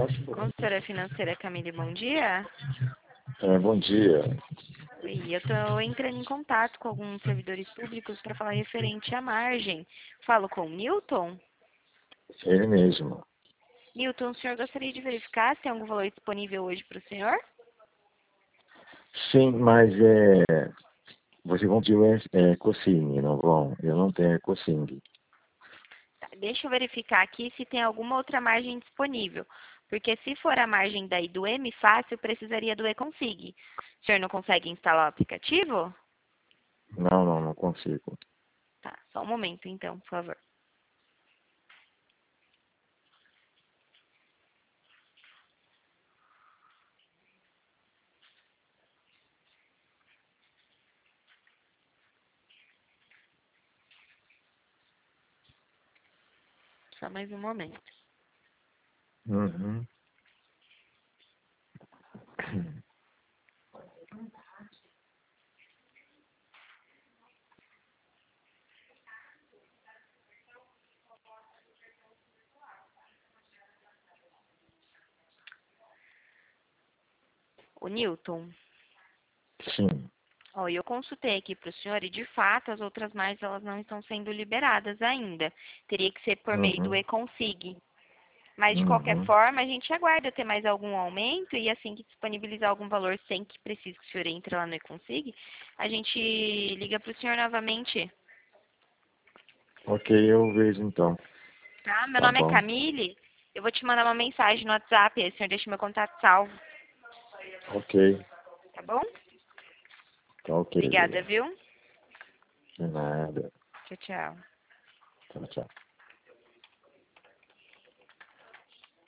Consultora financeira Camille, bom dia. Bom dia. Oi, eu estou entrando em contato com alguns servidores públicos para falar referente à margem. Falo com o Newton. Ele mesmo. Newton, o senhor gostaria de verificar se tem algum valor disponível hoje para o senhor? Sim, mas vocês vão pedir Ecosing, não vão? Eu não tenho Ecosing. Tá, deixa eu verificar aqui se tem alguma outra margem disponível. Porque se for a margem daí do M Fácil, precisaria do eConsig. O senhor não consegue instalar o aplicativo? Não consigo. Tá, só um momento então, por favor. Só mais um momento. Uhum. O Newton, Sim. ó, eu consultei aqui para o senhor e, de fato, as outras margens elas não estão sendo liberadas ainda. Teria que ser por meio do Uhum. eConsig. Mas, de qualquer Uhum. forma, a gente aguarda ter mais algum aumento e, assim que disponibilizar algum valor sem que precise que o senhor entre lá no eConsig, a gente liga para o senhor novamente. Ok, eu vejo então. Tá? Meu Tá nome é bom. Camille. Eu vou te mandar uma mensagem no WhatsApp, aí o senhor deixa meu contato salvo, Ok, tá bom? tá ok. Obrigada, viu? De nada. Tchau, tchau. Tchau, tchau.